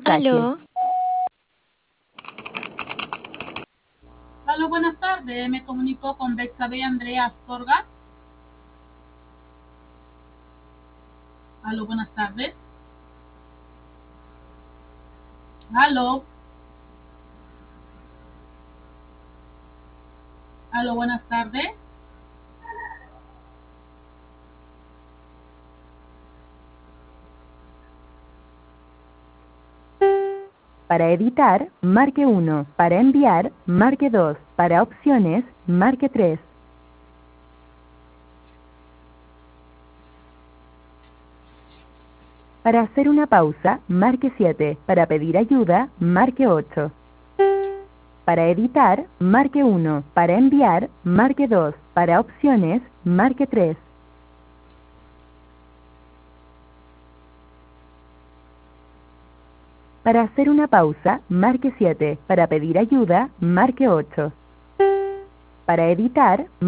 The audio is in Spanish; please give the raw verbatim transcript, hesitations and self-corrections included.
mensaje. Aló, Aló, buenas tardes. Me comunico con Betsabe Andrea Astorga. Aló, buenas tardes. Aló. Aló, buenas tardes. Para editar, marque uno. Para enviar, marque dos. Para opciones, marque tres. Para hacer una pausa, marque siete. Para pedir ayuda, marque ocho. Para editar, marque uno. Para enviar, marque dos. Para opciones, marque tres. Para hacer una pausa, marque siete. Para pedir ayuda, marque ocho. Para editar,